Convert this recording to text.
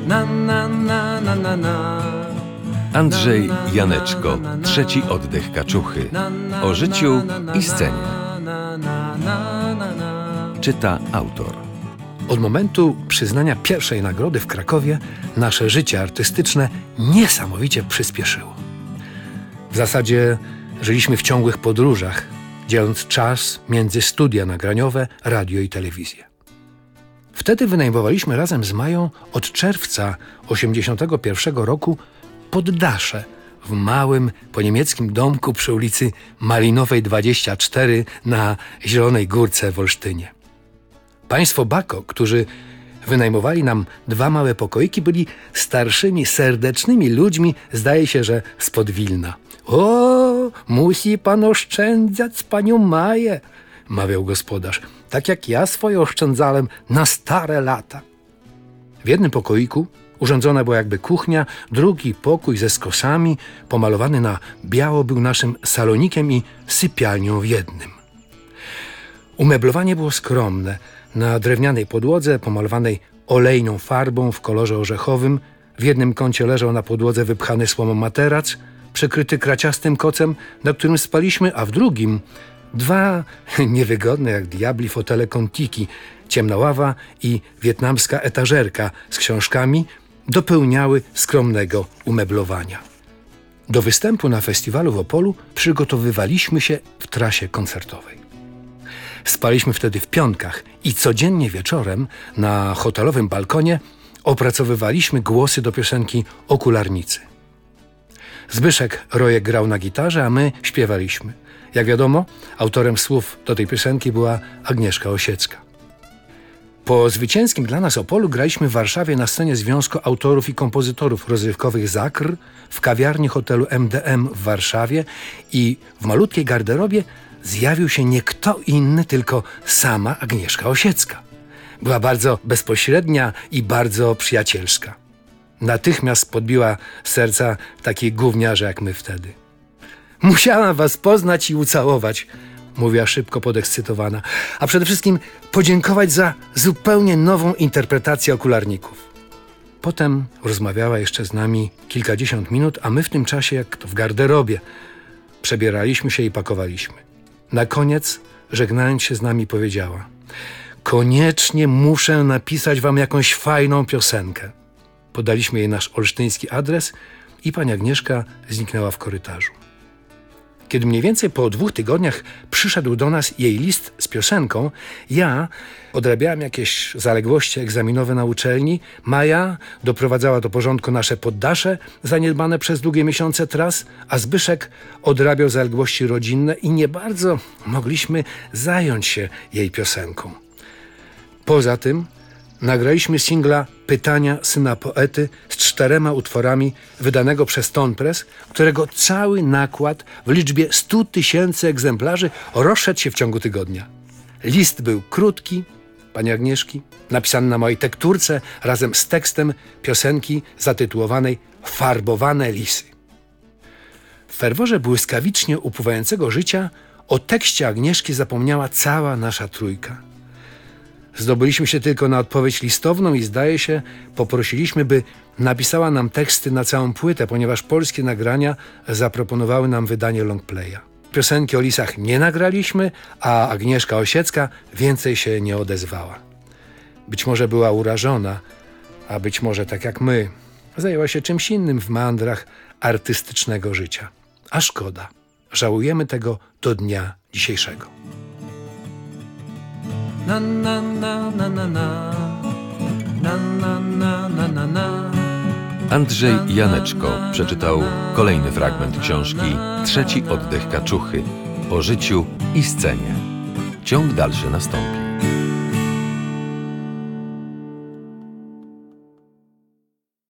Andrzej Janeczko, trzeci oddech kaczuchy. O życiu i scenie. Czyta autor. Od momentu przyznania pierwszej nagrody w Krakowie nasze życie artystyczne niesamowicie przyspieszyło. W zasadzie żyliśmy w ciągłych podróżach, dzieląc czas między studia nagraniowe, radio i telewizję. Wtedy wynajmowaliśmy razem z Mają od czerwca 1981 roku poddasze w małym, poniemieckim domku przy ulicy Malinowej 24 na Zielonej Górce w Olsztynie. Państwo Bako, którzy wynajmowali nam 2 małe pokoiki, byli starszymi, serdecznymi ludźmi, zdaje się, że spod Wilna. O, musi pan oszczędzać panią Maję, mawiał gospodarz, tak jak ja swoje oszczędzałem na stare lata. W jednym pokoiku urządzona była jakby kuchnia, drugi pokój ze skosami, pomalowany na biało, był naszym salonikiem i sypialnią w jednym. Umeblowanie było skromne. Na drewnianej podłodze, pomalowanej olejną farbą w kolorze orzechowym, w jednym kącie leżał na podłodze wypchany słomą materac, przykryty kraciastym kocem, na którym spaliśmy, a w drugim 2 niewygodne jak diabli fotele Contiki, ciemna ława i wietnamska etażerka z książkami dopełniały skromnego umeblowania. Do występu na festiwalu w Opolu przygotowywaliśmy się w trasie koncertowej. Spaliśmy wtedy w Pionkach i codziennie wieczorem na hotelowym balkonie opracowywaliśmy głosy do piosenki Okularnicy. Zbyszek Rojek grał na gitarze, a my śpiewaliśmy. Jak wiadomo, autorem słów do tej piosenki była Agnieszka Osiecka. Po zwycięskim dla nas Opolu graliśmy w Warszawie na scenie Związku Autorów i Kompozytorów Rozrywkowych ZAKR, w kawiarni hotelu MDM w Warszawie i w malutkiej garderobie zjawił się nie kto inny, tylko sama Agnieszka Osiecka. Była bardzo bezpośrednia i bardzo przyjacielska. Natychmiast podbiła serca takich gówniarzy jak my wtedy. Musiałam was poznać i ucałować, mówiła szybko podekscytowana, a przede wszystkim podziękować za zupełnie nową interpretację Okularników. Potem rozmawiała jeszcze z nami kilkadziesiąt minut, a my w tym czasie, jak to w garderobie, przebieraliśmy się i pakowaliśmy. Na koniec, żegnając się z nami, powiedziała: koniecznie muszę napisać wam jakąś fajną piosenkę. Podaliśmy jej nasz olsztyński adres i pani Agnieszka zniknęła w korytarzu. Kiedy mniej więcej po 2 tygodniach przyszedł do nas jej list z piosenką, ja odrabiałem jakieś zaległości egzaminowe na uczelni, Maja doprowadzała do porządku nasze poddasze zaniedbane przez długie miesiące tras, a Zbyszek odrabiał zaległości rodzinne i nie bardzo mogliśmy zająć się jej piosenką. Poza tym nagraliśmy singla Pytania syna poety z 4 utworami wydanego przez Tonpress, którego cały nakład w liczbie 100 000 egzemplarzy rozszedł się w ciągu tygodnia. List był krótki, pani Agnieszki, napisany na mojej tekturce razem z tekstem piosenki zatytułowanej Farbowane lisy. W ferworze błyskawicznie upływającego życia o tekście Agnieszki zapomniała cała nasza trójka. Zdobyliśmy się tylko na odpowiedź listowną i zdaje się, poprosiliśmy, by napisała nam teksty na całą płytę, ponieważ polskie nagrania zaproponowały nam wydanie longplaya. Piosenki o lisach nie nagraliśmy, a Agnieszka Osiecka więcej się nie odezwała. Być może była urażona, a być może tak jak my, zajęła się czymś innym w meandrach artystycznego życia. A szkoda. Żałujemy tego do dnia dzisiejszego. Na na na na na na na na na na na. Andrzej Janeczko przeczytał kolejny fragment książki Trzeci oddech kaczuchy. O życiu i scenie. Ciąg dalszy nastąpi.